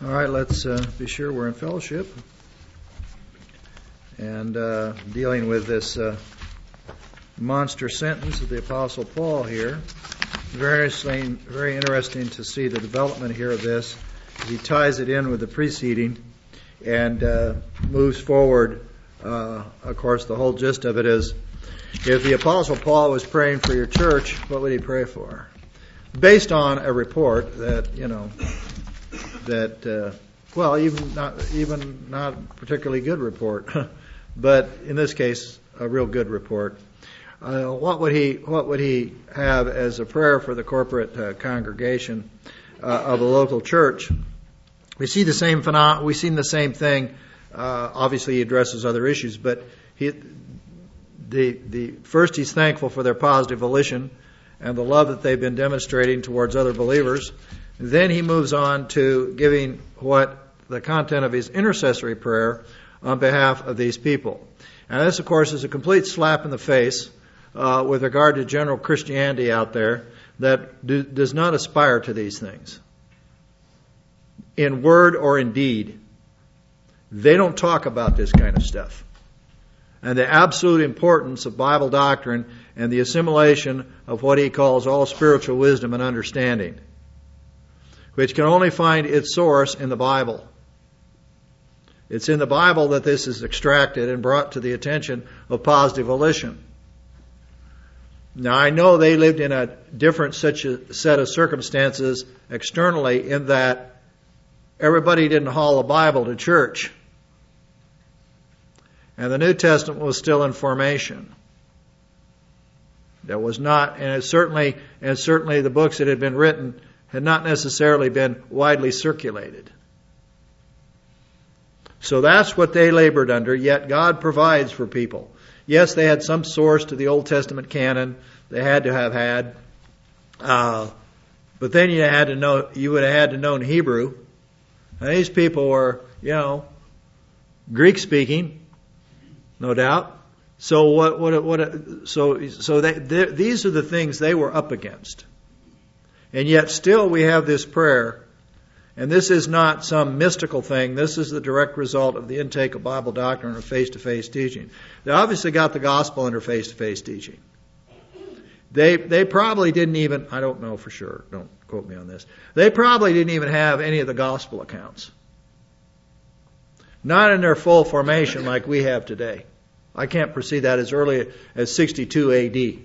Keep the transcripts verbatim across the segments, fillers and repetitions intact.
All right, let's uh, be sure we're in fellowship and uh, dealing with this uh, monster sentence of the Apostle Paul here. Very interesting, very interesting to see the development here of this as he ties it in with the preceding and uh, moves forward. Uh, of course, the whole gist of it is, if the Apostle Paul was praying for your church, what would he pray for? Based on a report that, you know, that, uh, well, even not even not a particularly good report, but in this case, a real good report. Uh, what would he what would he have as a prayer for the corporate uh, congregation uh, of a local church? We see the same phenom- we see the same thing. Uh, obviously, he addresses other issues, but he the the first he's thankful for their positive volition and the love that they've been demonstrating towards other believers. Then he moves on to giving what the content of his intercessory prayer on behalf of these people. And this, of course, is a complete slap in the face uh, with regard to general Christianity out there that do, does not aspire to these things. In word or in deed, they don't talk about this kind of stuff. And the absolute importance of Bible doctrine and the assimilation of what he calls all spiritual wisdom and understanding, which can only find its source in the Bible. It's in the Bible that this is extracted and brought to the attention of positive volition. Now, I know they lived in a different such a set of circumstances externally, in that everybody didn't haul a Bible to church. And the New Testament was still in formation. There was not, and it certainly, and certainly the books that had been written had not necessarily been widely circulated. So that's what they labored under, yet God provides for people. Yes, they had some source to the Old Testament canon. They had to have had. Uh, but then you had to know, you would have had to know Hebrew. And these people were, you know, Greek speaking, no doubt. So what, what, what, so, so they, they, these are the things they were up against. And yet still we have this prayer, and this is not some mystical thing. This is the direct result of the intake of Bible doctrine or face-to-face teaching. They obviously got the gospel under face-to-face teaching. They they probably didn't even, I don't know for sure, don't quote me on this, they probably didn't even have any of the gospel accounts. Not in their full formation like we have today. I can't foresee that as early as sixty-two A D.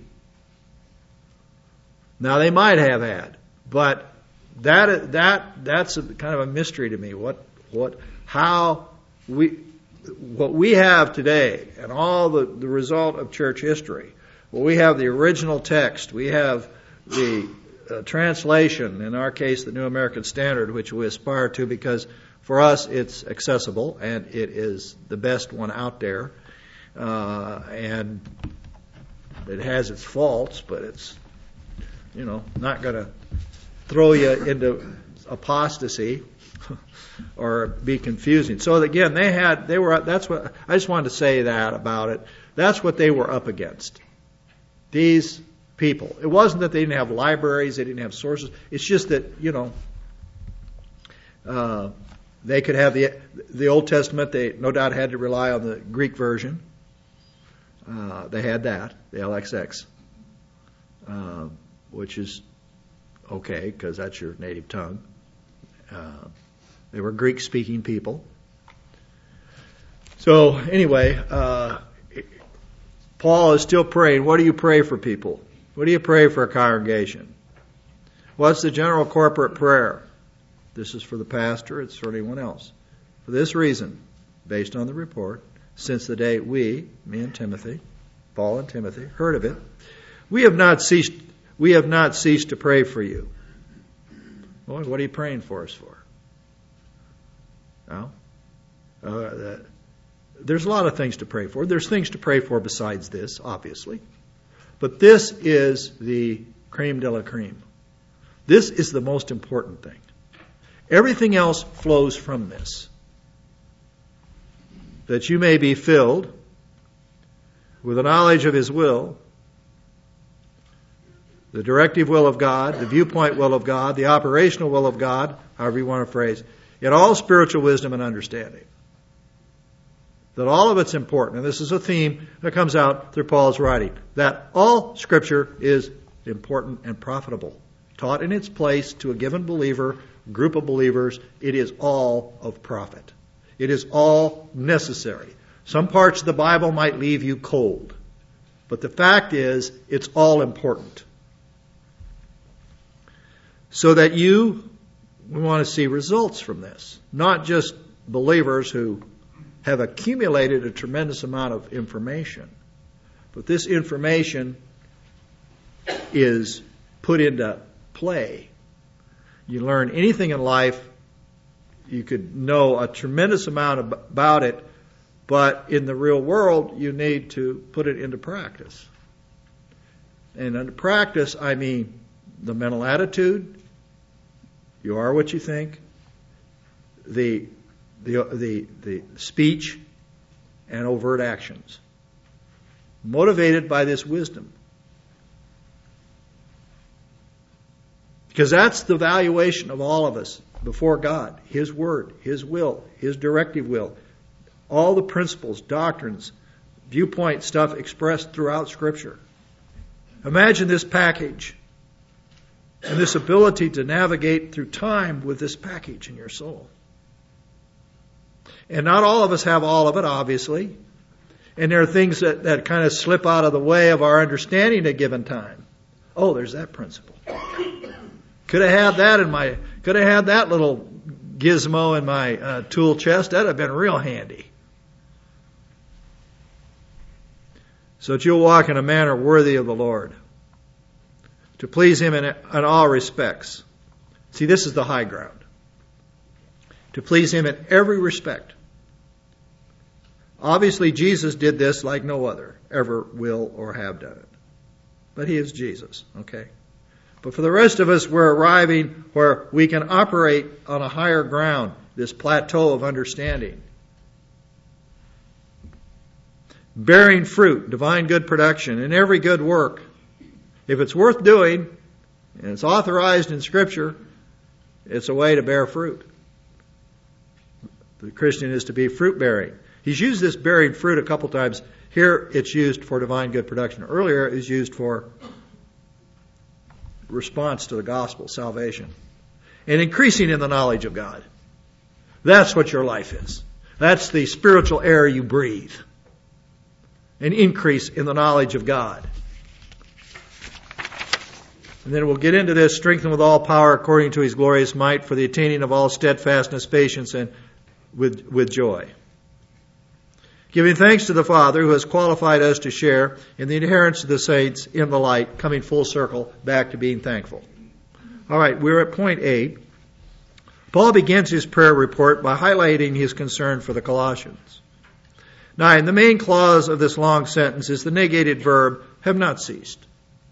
Now, they might have had, but that that that's a, kind of a mystery to me. What what how we what we have today, and all the, the result of church history. Well, we have the original text. We have the uh, translation. In our case, the New American Standard, which we aspire to because for us it's accessible and it is the best one out there, uh, and it has its faults, but it's, you know, not going to throw you into apostasy or be confusing. So again, they had, they were, that's what, I just wanted to say that about it. That's what they were up against. These people. It wasn't that they didn't have libraries, they didn't have sources. It's just that, you know, uh, they could have the, the Old Testament. They no doubt had to rely on the Greek version. Uh, they had that, the L X X. Uh, which is okay, because that's your native tongue. Uh, they were Greek-speaking people. So anyway, uh, Paul is still praying. What do you pray for people? What do you pray for a congregation? What's the general corporate prayer? This is for the pastor. It's for anyone else. For this reason, based on the report, since the day we, me and Timothy, Paul and Timothy, heard of it, we have not ceased We have not ceased to pray for you. Well, what are you praying for us for? Well, uh, there's a lot of things to pray for. There's things to pray for besides this, obviously. But this is the creme de la creme. This is the most important thing. Everything else flows from this. That you may be filled with the knowledge of His will, the directive will of God, the viewpoint will of God, the operational will of God, however you want to phrase, in all spiritual wisdom and understanding. That all of it's important. And this is a theme that comes out through Paul's writing. That all Scripture is important and profitable. Taught in its place to a given believer, group of believers, it is all of profit. It is all necessary. Some parts of the Bible might leave you cold. But the fact is, it's all important. So that you, we want to see results from this. Not just believers who have accumulated a tremendous amount of information. But this information is put into play. You learn anything in life, you could know a tremendous amount about it, but in the real world, you need to put it into practice. And under practice, I mean the mental attitude, you are what you think, the the the, the speech, and overt actions. Motivated by this wisdom. Because that's the valuation of all of us before God. His Word, His will, His directive will. All the principles, doctrines, viewpoint stuff expressed throughout Scripture. Imagine this package and this ability to navigate through time with this package in your soul. And not all of us have all of it, obviously. And there are things that, that kind of slip out of the way of our understanding at a given time. Oh, there's that principle. Could have had that in my, could have had that little gizmo in my uh, tool chest. That'd have been real handy. So that you'll walk in a manner worthy of the Lord. To please Him in, in all respects. See, this is the high ground. To please Him in every respect. Obviously, Jesus did this like no other ever will or have done it. But He is Jesus, okay? But for the rest of us, we're arriving where we can operate on a higher ground, this plateau of understanding. Bearing fruit, divine good production, in every good work. If it's worth doing, and it's authorized in Scripture, it's a way to bear fruit. The Christian is to be fruit-bearing. He's used this bearing fruit a couple times. Here it's used for divine good production. Earlier it was used for response to the gospel, salvation. And increasing in the knowledge of God. That's what your life is. That's the spiritual air you breathe. An increase in the knowledge of God. And then we'll get into this, strengthened with all power according to His glorious might for the attaining of all steadfastness, patience, and with, with joy. Giving thanks to the Father who has qualified us to share in the inheritance of the saints in the light, coming full circle back to being thankful. All right, we're at point eight. Paul begins his prayer report by highlighting his concern for the Colossians. Nine, the main clause of this long sentence is the negated verb, have not ceased.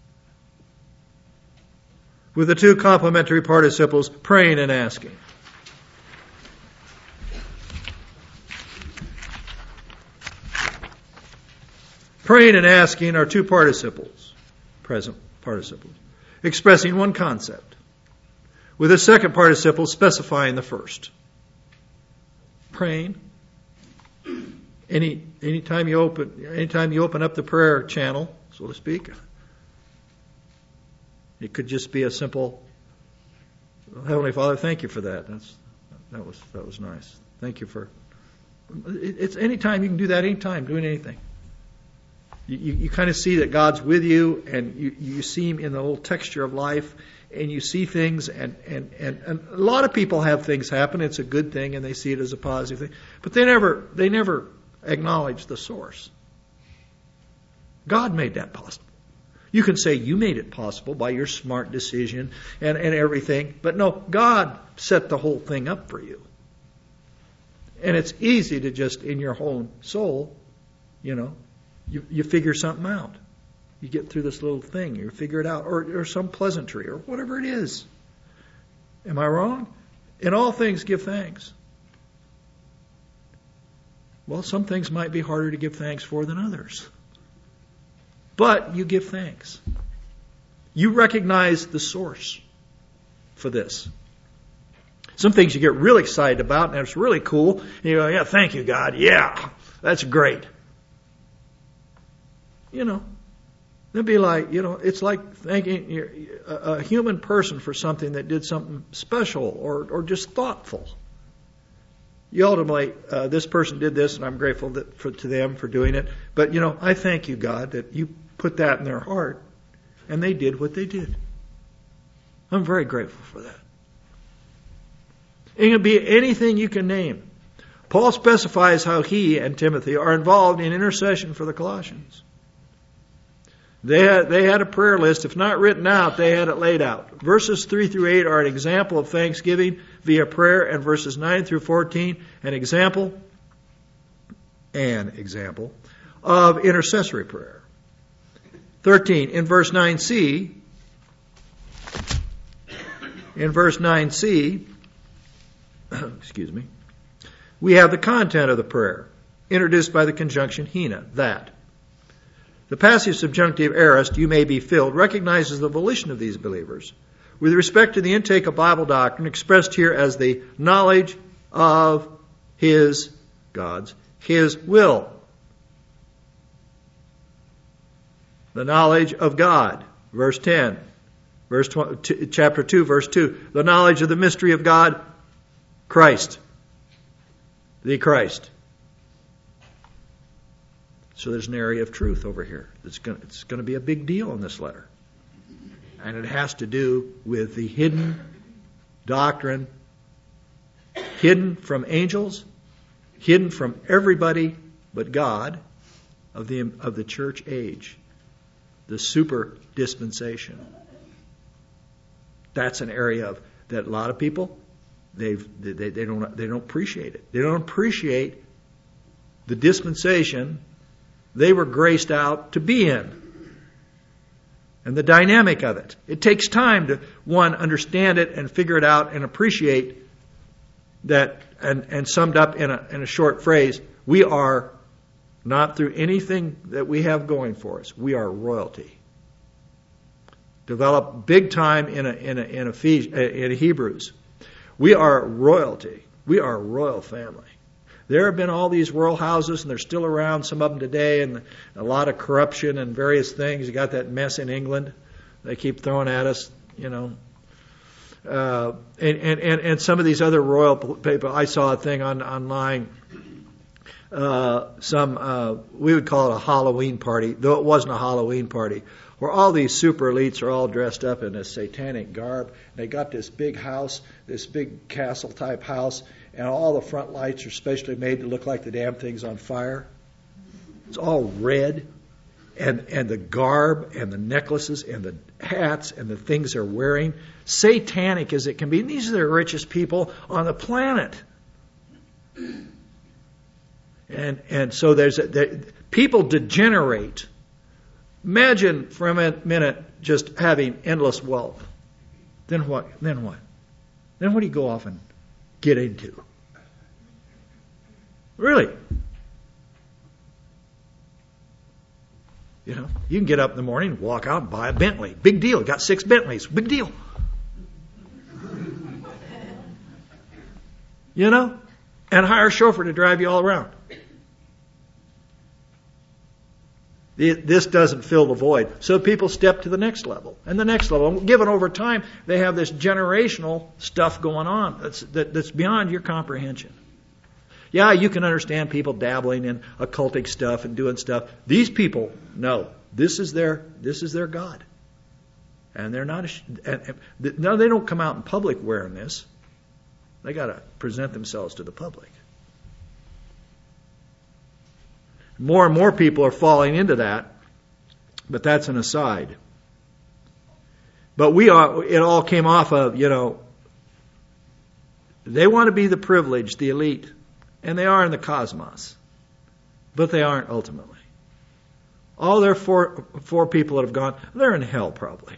With the two complementary participles, praying and asking. Praying and asking are two participles, present participles, expressing one concept, with a second participle specifying the first. Praying. Any anytime you open anytime you open up the prayer channel, so to speak, it could just be a simple, Heavenly Father, thank you for that. That's that was that was nice. Thank you for. It's anytime you can do that. Anytime doing anything. You, you, you kind of see that God's with you, and you, you see Him in the little texture of life, and you see things, and, and, and, and a lot of people have things happen. It's a good thing, and they see it as a positive thing. But they never they never acknowledge the source. God made that possible. You can say you made it possible by your smart decision and, and everything, but no, God set the whole thing up for you. And it's easy to just, in your own soul, you know, You, you figure something out. You get through this little thing. You figure it out. Or, or some pleasantry or whatever it is. Am I wrong? In all things, give thanks. Well, some things might be harder to give thanks for than others. But you give thanks. You recognize the source for this. Some things you get really excited about, and it's really cool. And you go, yeah, thank you, God. Yeah, that's great. You know, it'd be like, you know, it's like thanking you're a, a human person for something that did something special or, or just thoughtful. You ultimately, uh, this person did this, and I'm grateful that, for, to them for doing it. But, you know, I thank you, God, that you put that in their heart, and they did what they did. I'm very grateful for that. It can be anything you can name. Paul specifies how he and Timothy are involved in intercession for the Colossians. They had, they had a prayer list. If not written out, they had it laid out. Verses three through eight are an example of thanksgiving via prayer, and verses nine through fourteen, an example, an example of intercessory prayer. thirteen, in verse nine c, in verse nine c, excuse me, we have the content of the prayer, introduced by the conjunction hina, that. The passive subjunctive aorist, you may be filled, recognizes the volition of these believers with respect to the intake of Bible doctrine, expressed here as the knowledge of His, God's, His will. The knowledge of God, verse ten. Verse twenty, chapter two, verse two. The knowledge of the mystery of God, Christ. The Christ. So there's an area of truth over here. It's going, it's going to be a big deal in this letter. And it has to do with the hidden doctrine, hidden from angels, hidden from everybody but God, of the, of the church age. The super dispensation. That's an area of that a lot of people, they've, they, they, don't, they don't appreciate it. They don't appreciate the dispensation they were graced out to be in. And the dynamic of it. It takes time to, one, understand it and figure it out and appreciate that, and, and summed up in a, in a short phrase, we are not through anything that we have going for us. We are royalty. Developed big time in a, in a, in a, in a Hebrews. We are royalty. We are a royal family. There have been all these royal houses, and they're still around, some of them today, and a lot of corruption and various things. You got that mess in England they keep throwing at us, you know. Uh, and, and, and, and some of these other royal people, I saw a thing on online, uh, some, uh, we would call it a Halloween party, though it wasn't a Halloween party, where all these super elites are all dressed up in this satanic garb. They got this big house, this big castle type house, and all the front lights are specially made to look like the damn thing's on fire. It's all red. And, and the garb and the necklaces and the hats and the things they're wearing, satanic as it can be. And these are the richest people on the planet. And and so there's a, there, people degenerate. Imagine for a minute just having endless wealth. Then what? Then what? Then what do you go off and get into? Really? You know, you can get up in the morning, walk out, and buy a Bentley. Big deal. Got six Bentleys. Big deal. You know? And hire a chauffeur to drive you all around. This doesn't fill the void. So people step to the next level. And the next level. Given over time, they have this generational stuff going on that's, that, that's beyond your comprehension. Yeah, you can understand people dabbling in occultic stuff and doing stuff. These people, no. This is their this is their God. And they're not, and, and, no, they don't come out in public wearing this. They got to present themselves to the public. More and more people are falling into that, but that's an aside. But we are, it all came off of, you know, they want to be the privileged, the elite, and they are in the cosmos, but they aren't ultimately. All their four, four people that have gone, they're in hell probably.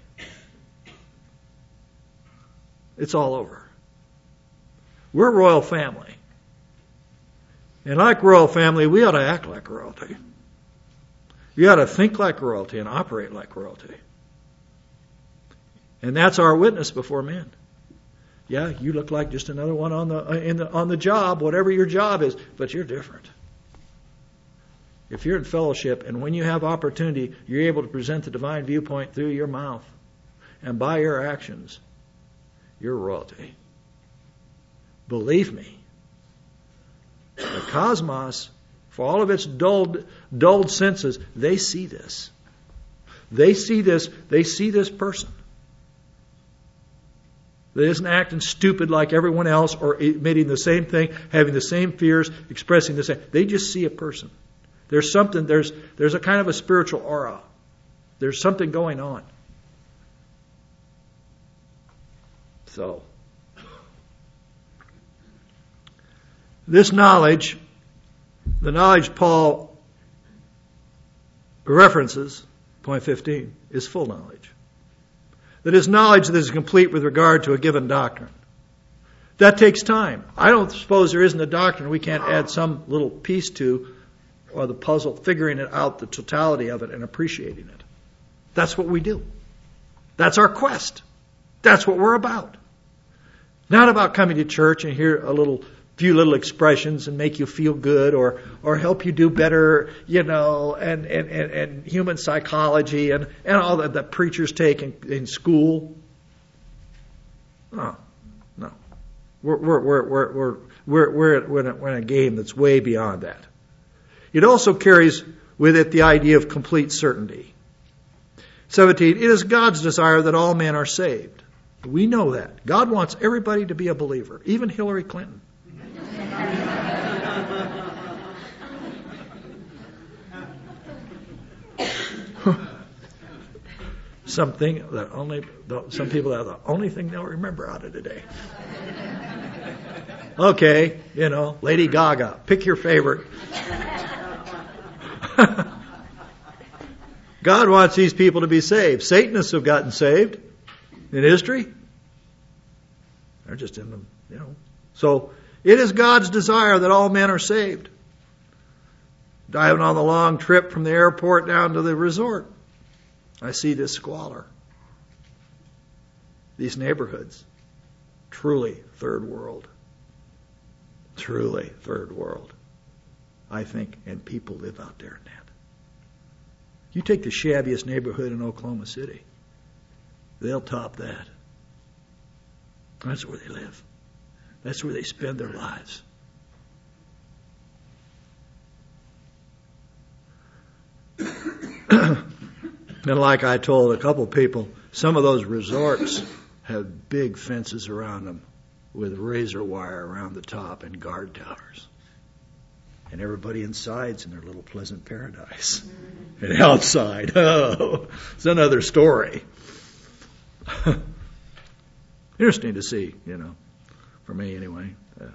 It's all over. We're a royal family. And like royal family, we ought to act like royalty. You ought to think like royalty and operate like royalty. And that's our witness before men. Yeah, you look like just another one on the in the on the job, whatever your job is, but you're different. If you're in fellowship and when you have opportunity, you're able to present the divine viewpoint through your mouth and by your actions, you're royalty. Believe me, the cosmos, for all of its dulled, dulled senses, they see this. They see this, they see this person. That isn't acting stupid like everyone else or admitting the same thing, having the same fears, expressing the same. They just see a person. There's something, there's there's a kind of a spiritual aura. There's something going on. So, this knowledge, the knowledge Paul references, point fifteen, is full knowledge. That is knowledge that is complete with regard to a given doctrine. That takes time. I don't suppose there isn't a doctrine we can't add some little piece to, or the puzzle, figuring it out, the totality of it, and appreciating it. That's what we do. That's our quest. That's what we're about. Not about coming to church and hear a little few little expressions and make you feel good or or help you do better, you know, and and, and, and human psychology and, and all that, that preachers take in, in school. No, no. We're we're we're we're we're we're, we're, we're, in a, we're in a game that's way beyond that. It also carries with it the idea of complete certainty. seventeen, it is God's desire that all men are saved. We know that. God wants everybody to be a believer, even Hillary Clinton. Something that only some people are the only thing they'll remember out of today. Okay, you know, Lady Gaga, pick your favorite. God wants these people to be saved. Satanists have gotten saved in history. They're just in them, you know. So it is God's desire that all men are saved. Driving on the long trip from the airport down to the resort, I see this squalor. These neighborhoods. Truly third world. Truly third world. I think, and people live out there in that. You take the shabbiest neighborhood in Oklahoma City, they'll top that. That's where they live. That's where they spend their lives. And like I told a couple people, some of those resorts have big fences around them with razor wire around the top and guard towers. And everybody inside's in their little pleasant paradise. And outside, oh, it's another story. Interesting to see, you know, for me anyway.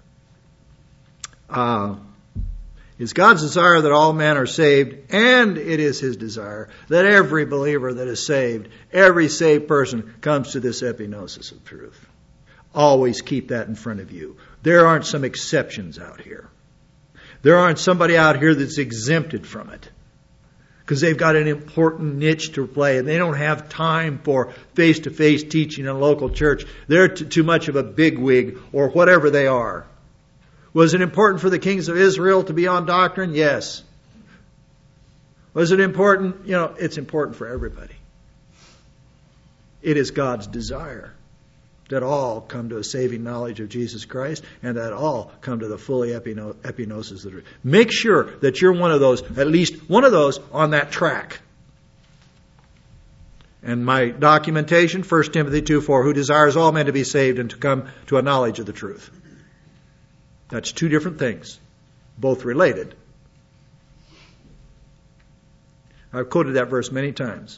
Uh, it's God's desire that all men are saved, and it is His desire that every believer that is saved, every saved person, comes to this epignosis of truth. Always keep that in front of you. There aren't some exceptions out here. There aren't somebody out here that's exempted from it because they've got an important niche to play and they don't have time for face-to-face teaching in a local church. They're t- too much of a bigwig or whatever they are. Was it important for the kings of Israel to be on doctrine? Yes. Was it important? You know, it's important for everybody. It is God's desire that all come to a saving knowledge of Jesus Christ and that all come to the fully epino- epignosis of the truth. Make sure that you're one of those, at least one of those on that track. And my documentation, First Timothy two four, who desires all men to be saved and to come to a knowledge of the truth. That's two different things, both related. I've quoted that verse many times.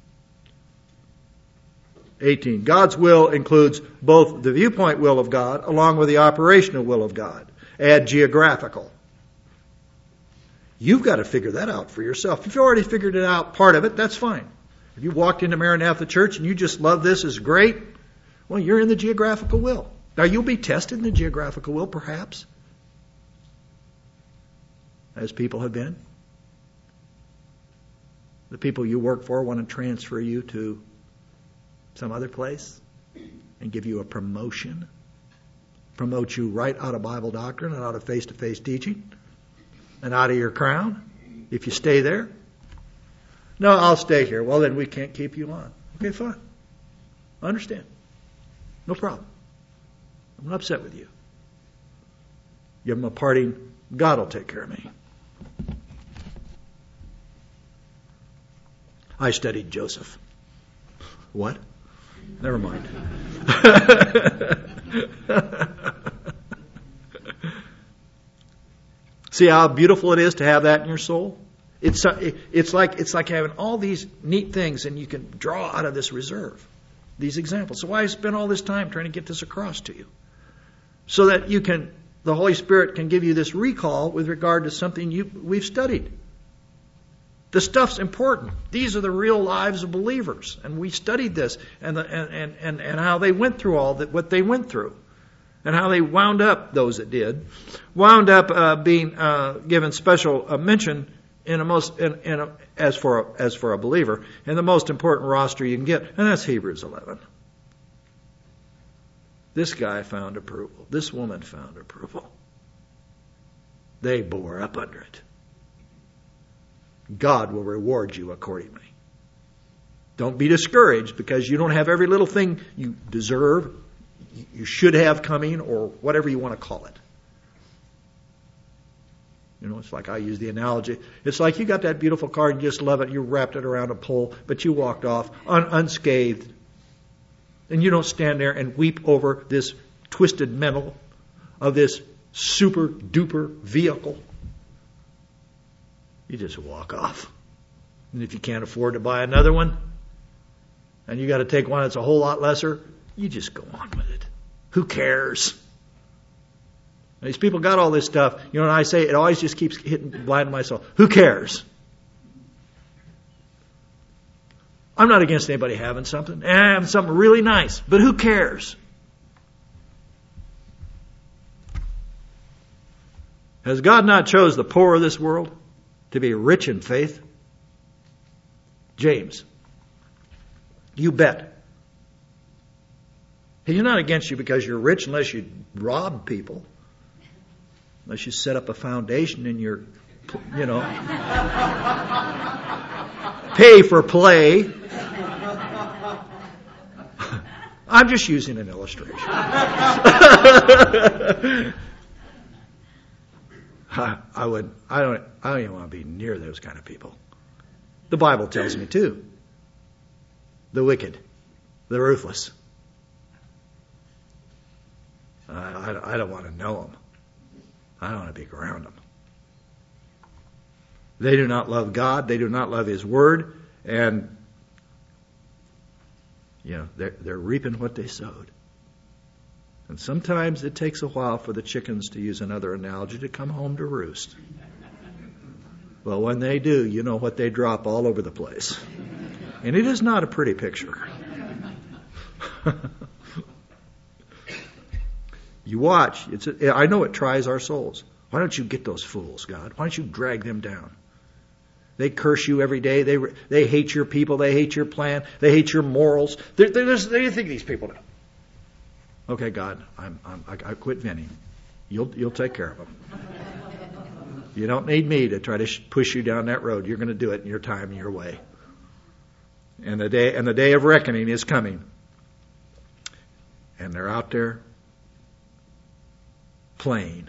eighteen. God's will includes both the viewpoint will of God along with the operational will of God. Add geographical. You've got to figure that out for yourself. If you've already figured it out, part of it, that's fine. If you walked into Maranatha Church and you just love this, is great, well, you're in the geographical will. Now, you'll be tested in the geographical will, perhaps, as people have been. The people you work for want to transfer you to some other place and give you a promotion promote you right out of Bible doctrine and out of face-to-face teaching and out of your crown if you stay there. No, I'll stay here. Well, then we can't keep you on. Okay, fine. I understand. No problem. I'm not upset with you. Give them a parting, God will take care of me. I studied Joseph. What? Never mind. See how beautiful it is to have that in your soul? It's it's like it's like having all these neat things, and you can draw out of this reserve these examples. So why I spent all this time trying to get this across to you, so that you can, the Holy Spirit can give you this recall with regard to something you we've studied. The stuff's important. These are the real lives of believers, and we studied this, and the, and, and and how they went through all that, what they went through, and how they wound up, those that did, wound up uh, being uh, given special uh, mention in a most in, in a, as for a, as for a believer, in the most important roster you can get, and that's Hebrews eleven. This guy found approval. This woman found approval. They bore up under it. God will reward you accordingly. Don't be discouraged because you don't have every little thing you deserve, you should have coming, or whatever you want to call it. You know, it's like I use the analogy. It's like you got that beautiful car and you just love it. You wrapped it around a pole, but you walked off un- unscathed. And you don't stand there and weep over this twisted metal of this super duper vehicle. You just walk off. And if you can't afford to buy another one, and you got to take one that's a whole lot lesser, you just go on with it. Who cares? And these people got all this stuff. You know, and I say it always just keeps hitting blind to myself. Who cares? I'm not against anybody having something, having something really nice, but who cares? Has God not chose the poor of this world to be rich in faith? James, you bet. He's not against you because you're rich unless you rob people. Unless you set up a foundation in your, you know, pay for play. I'm just using an illustration. I, I would. I don't. I don't even want to be near those kind of people. The Bible tells me too. The wicked, the ruthless. I, I, I don't want to know them. I don't want to be around them. They do not love God. They do not love His Word, and you know they're they're reaping what they sowed. And sometimes it takes a while for the chickens, to use another analogy, to come home to roost. Well, when they do, you know what they drop all over the place. And it is not a pretty picture. You watch. It's a, I know it tries our souls. Why don't you get those fools, God? Why don't you drag them down? They curse you every day. They they hate your people. They hate your plan. They hate your morals. They're, they're just, they think these people do. Okay, God, I'm, I'm, I, I quit venting. You'll you'll take care of them. You don't need me to try to sh- push you down that road. You're going to do it in your time and your way. And the day and the day of reckoning is coming. And they're out there playing.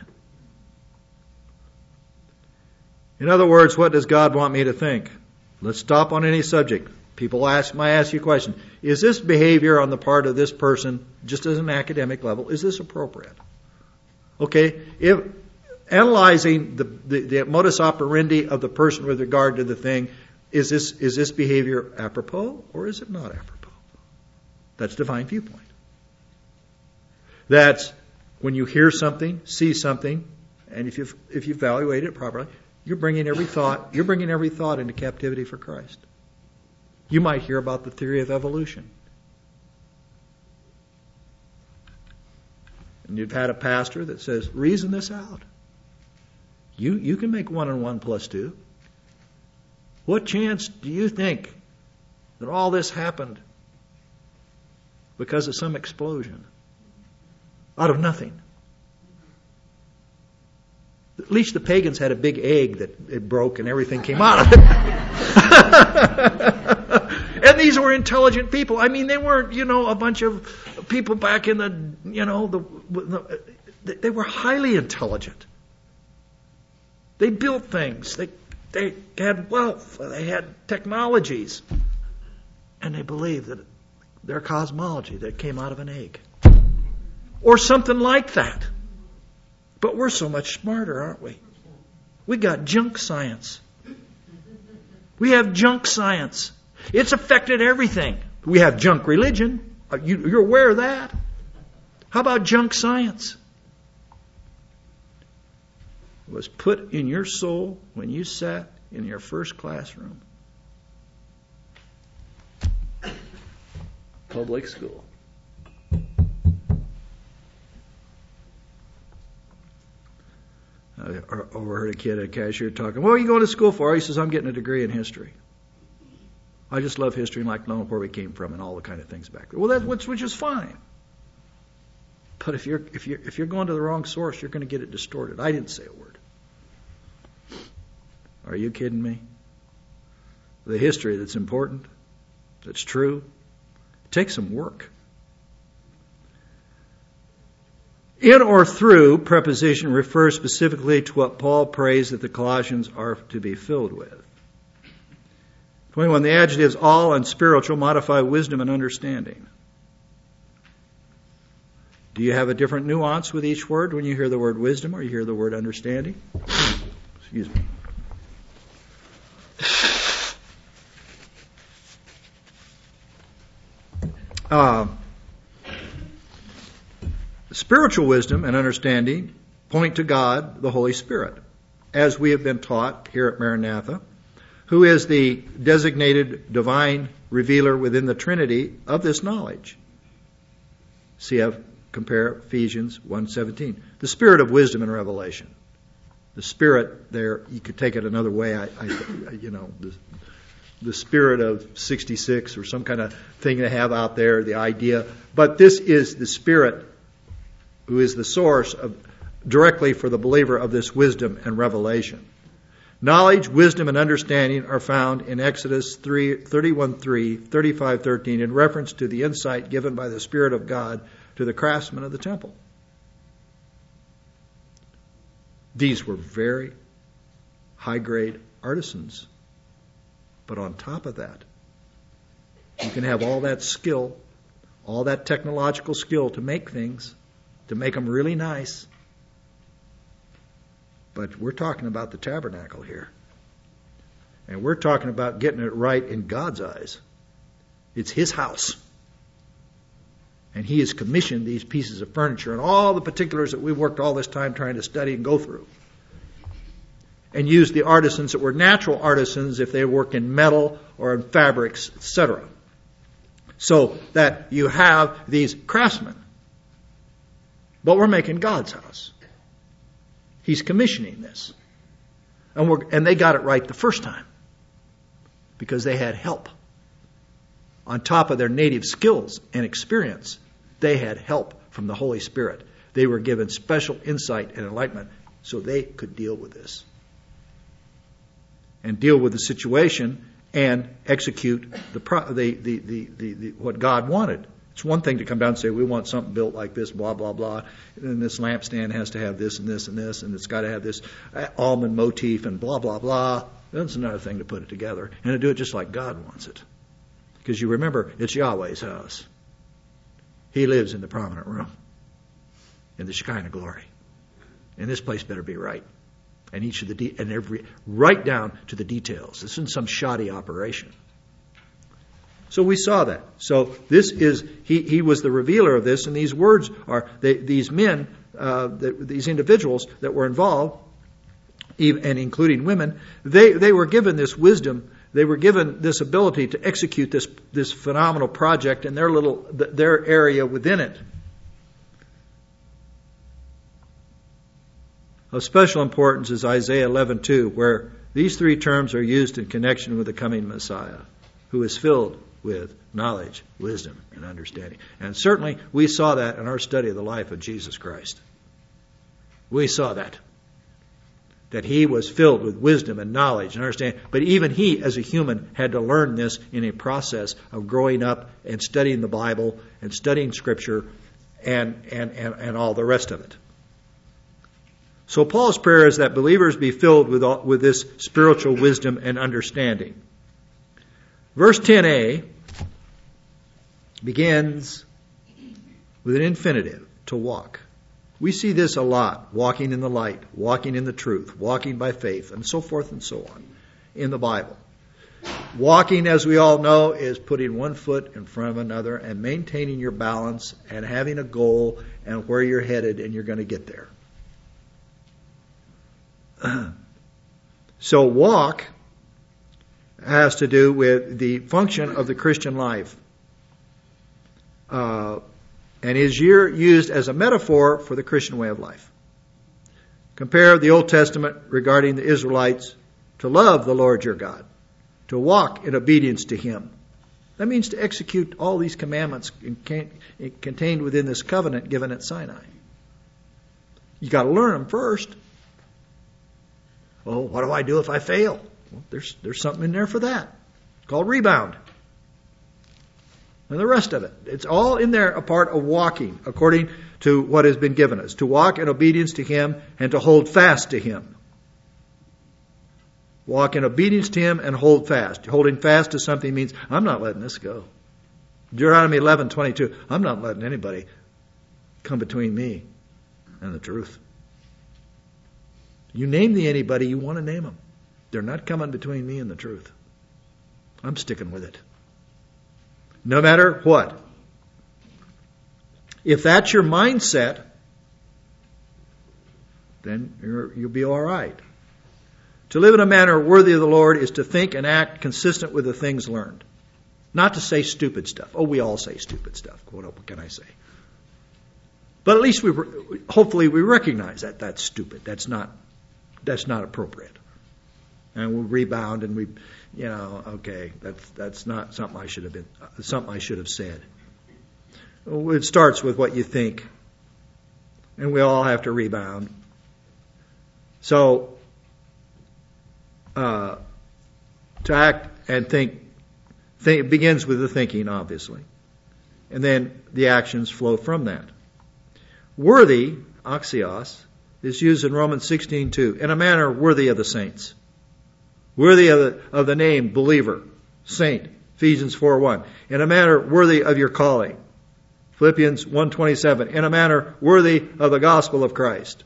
In other words, what does God want me to think? Let's stop on any subject. People ask, might ask you a question. Is this behavior on the part of this person, just as an academic level, is this appropriate? Okay, if analyzing the, the, the modus operandi of the person with regard to the thing, is this is this behavior apropos or is it not apropos? That's divine viewpoint. That's when you hear something, see something, and if you if you evaluate it properly, you're bringing every thought you're bringing every thought into captivity for Christ. You might hear about the theory of evolution. And you've had a pastor that says, reason this out. You you can make one and one plus two. What chance do you think that all this happened because of some explosion? Out of nothing. least the pagans had a big egg that it broke and everything came out of it. And these were intelligent people. I mean, they weren't, you know, a bunch of people back in the, you know, the, the they were highly intelligent. They built things. They they had wealth. They had technologies. And they believed that their cosmology that came out of an egg. Or something like that. But we're so much smarter, aren't we? We got junk science. We have junk science. It's affected everything. We have junk religion. You, you're aware of that. How about junk science? It was put in your soul when you sat in your first classroom. Public school. I overheard a kid at a cashier talking, what are you going to school for? He says, I'm getting a degree in history. I just love history and like knowing where we came from and all the kind of things back there. Well, that's which is fine. But if you're if you're if you're going to the wrong source, you're going to get it distorted. I didn't say a word. Are you kidding me? The history that's important, that's true, it takes some work. In or through preposition refers specifically to what Paul prays that the Colossians are to be filled with. twenty-one. The adjectives all and spiritual modify wisdom and understanding. Do you have a different nuance with each word when you hear the word wisdom or you hear the word understanding? Excuse me. Uh, spiritual wisdom and understanding point to God, the Holy Spirit, as we have been taught here at Maranatha, who is the designated divine revealer within the Trinity of this knowledge. C F, compare Ephesians one seventeen. The spirit of wisdom and revelation. The spirit there, you could take it another way, I, I you know, the, the spirit of sixty-six or some kind of thing they have out there, the idea. But this is the Spirit who is the source of directly for the believer of this wisdom and revelation. Knowledge, wisdom, and understanding are found in Exodus thirty-one three, thirty-five thirteen in reference to the insight given by the Spirit of God to the craftsmen of the temple. These were very high-grade artisans. But on top of that, you can have all that skill, all that technological skill to make things, to make them really nice. But we're talking about the tabernacle here. And we're talking about getting it right in God's eyes. It's His house. And He has commissioned these pieces of furniture and all the particulars that we worked all this time trying to study and go through. And used the artisans that were natural artisans if they work in metal or in fabrics, et cetera. So that you have these craftsmen. But we're making God's house. He's commissioning this. And, we're, and they got it right the first time. Because they had help. On top of their native skills and experience, they had help from the Holy Spirit. They were given special insight and enlightenment so they could deal with this. And deal with the situation and execute the, the, the, the, the, the what God wanted. It's one thing to come down and say, we want something built like this, blah, blah, blah. And this lampstand has to have this and this and this, and it's got to have this almond motif and blah, blah, blah. That's another thing to put it together. And to do it just like God wants it. Because you remember, it's Yahweh's house. He lives in the prominent room. In the Shekinah glory. And this place better be right. And each of the de- and every right down to the details. This isn't some shoddy operation. So we saw that. So this is he. He was the revealer of this, and these words are they, these men, uh, the, these individuals that were involved, even, and including women. They they were given this wisdom. They were given this ability to execute this this phenomenal project in their little their area within it. Of special importance is Isaiah eleven two, where these three terms are used in connection with the coming Messiah, who is filled with knowledge, wisdom, and understanding. And certainly we saw that in our study of the life of Jesus Christ. We saw that. that he was filled with wisdom and knowledge and understanding. But even he, as a human, had to learn this in a process of growing up and studying the Bible and studying Scripture and, and, and, and all the rest of it. So Paul's prayer is that believers be filled with, all, with this spiritual wisdom and understanding. Verse ten a begins with an infinitive, to walk. We see this a lot, walking in the light, walking in the truth, walking by faith, and so forth and so on in the Bible. Walking, as we all know, is putting one foot in front of another and maintaining your balance and having a goal and where you're headed, and you're going to get there. So walk has to do with the function of the Christian life. Uh, and is here used as a metaphor for the Christian way of life. Compare the Old Testament regarding the Israelites to love the Lord your God, to walk in obedience to Him. That means to execute all these commandments contained within this covenant given at Sinai. You got to learn them first. Oh, what do I do if I fail? Well, there's there's something in there for that. It's called rebound. And the rest of it. It's all in there a part of walking according to what has been given us. To walk in obedience to Him and to hold fast to Him. Walk in obedience to Him and hold fast. Holding fast to something means, I'm not letting this go. Deuteronomy eleven twenty-two, I'm not letting anybody come between me and the truth. You name the anybody you want to name them. They're not coming between me and the truth. I'm sticking with it. No matter what. If that's your mindset, then you're, you'll be all right. To live in a manner worthy of the Lord is to think and act consistent with the things learned. Not to say stupid stuff. Oh, we all say stupid stuff. What, what can I say? But at least we, hopefully we recognize that that's stupid. That's not, that's not appropriate. And we'll rebound and we, you know, okay, that's that's not something I should have been, something I should have said. It starts with what you think, and we all have to rebound. So, uh, to act and think, think, it begins with the thinking, obviously, and then the actions flow from that. Worthy, axios, is used in Romans sixteen two, in a manner worthy of the saints. Worthy of the, of the name believer, saint, Ephesians four one. In a manner worthy of your calling, Philippians one twenty-seven. In a manner worthy of the gospel of Christ.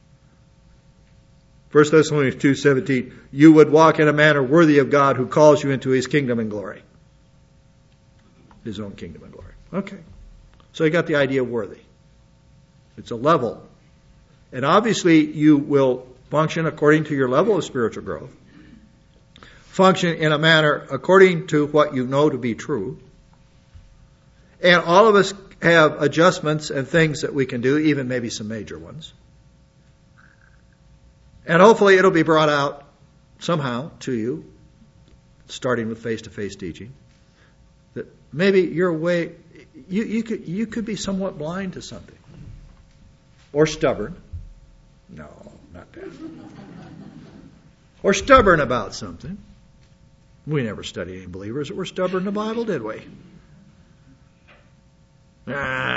First Thessalonians two seventeen. You would walk in a manner worthy of God who calls you into His kingdom and glory. His own kingdom and glory. Okay. So you got the idea of worthy. It's a level. And obviously you will function according to your level of spiritual growth. Function in a manner according to what you know to be true. And all of us have adjustments and things that we can do, even maybe some major ones. And hopefully it'll be brought out somehow to you, starting with face-to-face teaching, that maybe your way, you, you could you could be somewhat blind to something. Or stubborn. No, not that. Or stubborn about something. We never studied any believers that were stubborn in the Bible, did we? In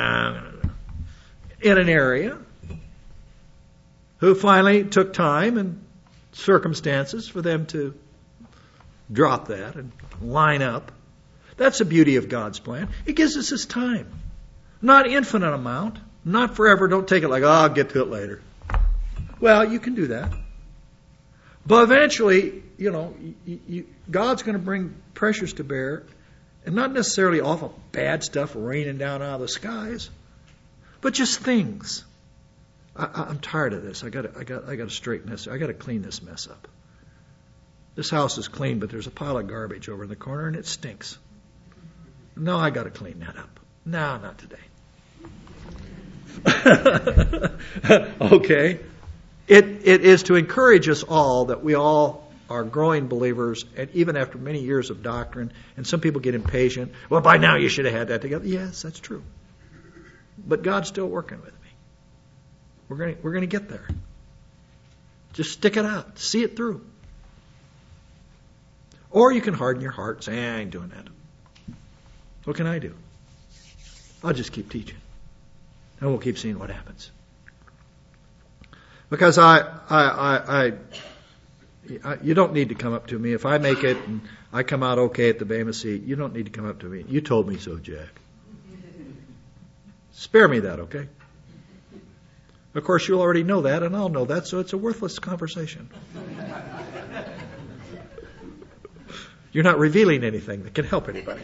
an area who finally took time and circumstances for them to drop that and line up. That's the beauty of God's plan. It gives us His time. Not infinite amount. Not forever. Don't take it like, oh, I'll get to it later. Well, you can do that. But eventually, you know, you, you, God's going to bring pressures to bear, and not necessarily awful bad stuff raining down out of the skies, but just things. I, I'm tired of this. I got, I got, I got to straighten this. I got to clean this mess up. This house is clean, but there's a pile of garbage over in the corner, and it stinks. No, I got to clean that up. No, not today. Okay. It, it is to encourage us all that we all are growing believers, and even after many years of doctrine, and some people get impatient. Well, by now you should have had that together. Yes, that's true. But God's still working with me. We're going to, we're going to get there. Just stick it out. See it through. Or you can harden your heart and say, I ain't doing that. What can I do? I'll just keep teaching. And we'll keep seeing what happens. Because I, I, I, I, I, you don't need to come up to me. If I make it and I come out okay at the Bema seat, you don't need to come up to me. You told me so, Jack. Spare me that, okay? Of course, you'll already know that, and I'll know that, so it's a worthless conversation. You're not revealing anything that can help anybody.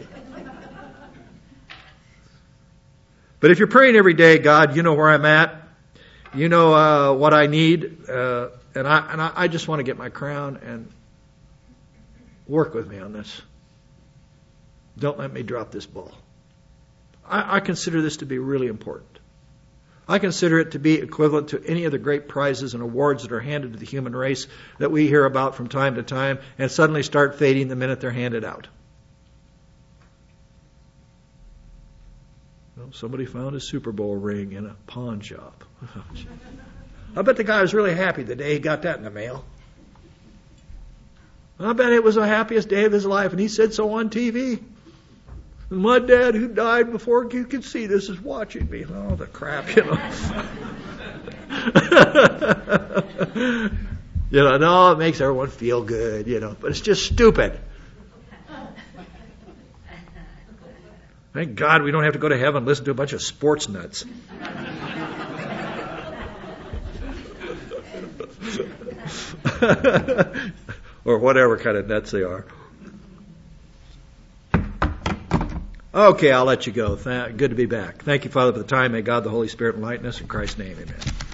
But if you're praying every day, God, you know where I'm at. You know uh, what I need, uh, and I and I, I just want to get my crown, and work with me on this. Don't let me drop this ball. I, I consider this to be really important. I consider it to be equivalent to any of the great prizes and awards that are handed to the human race that we hear about from time to time and suddenly start fading the minute they're handed out. Well, somebody found a Super Bowl ring in a pawn shop. I bet the guy was really happy the day he got that in the mail. I bet it was the happiest day of his life, and he said so on T V. And my dad, who died before you could see this, is watching me. Oh, the crap, you know. You know, no, it makes everyone feel good, you know, but it's just stupid. Thank God we don't have to go to heaven and listen to a bunch of sports nuts. Or whatever kind of nuts they are. Okay, I'll let you go. Th- good to be back. Thank you, Father, for the time. May God, the Holy Spirit, enlighten us. In Christ's name, amen.